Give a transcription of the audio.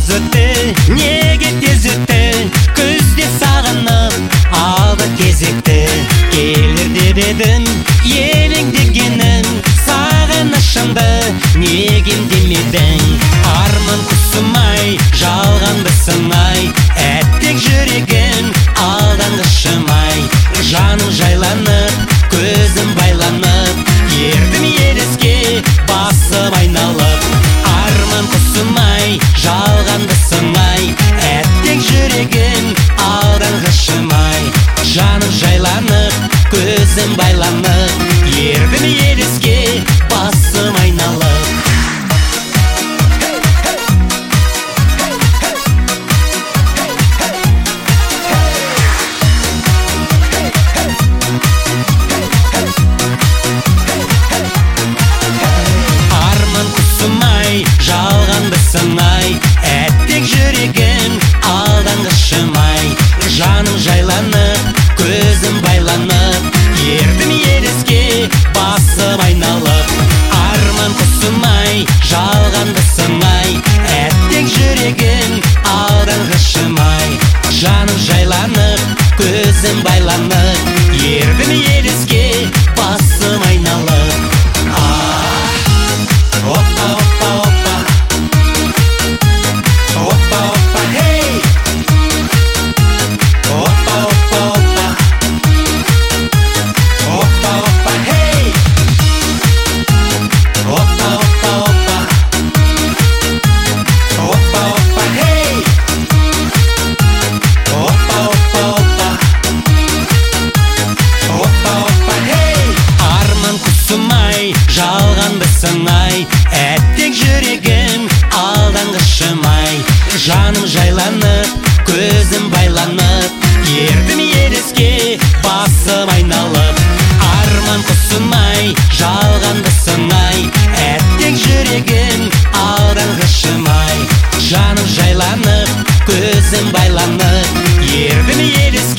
жаз өтті, неге тез өтті, күзде сағынып алды кезекті. Келер деп едің елеңдегенің, сағынышымды неге демедің? Арман құсым-ай, жалғанбысың-ай, әттек жүрегім алданғышым-ай. Жаным жайланып, көзім байланып, ердім елеске басым айналып. Арман құсым-ай, жалғанбысың-ай, әттек жүрегім алданғышым-ай. Жаным жайланып, көзім байланып, ердім елеске басым айналып. Жалғанбысың-ай, әттек жүрегім алданғышым-ай. Жаным жайланып, көзім байланып, ердім елеске басым айналып. Арман құсым-ай, жалғанбысың-ай, әттек жүрегім алданғышым-ай. Жаным жайланып, көзім байланып, ердім елеске басым айналып. Жалғанбысың-ай, әттек жүрегім алданғышым-ай. Жаным жайланып, көзім байланып, ердім елеске басым айналып. Арман құсым-ай, жалғанбысың-ай, әттек жүрегім алданғышым-ай. Жаным жайланып, көзім байланып, ердім елеске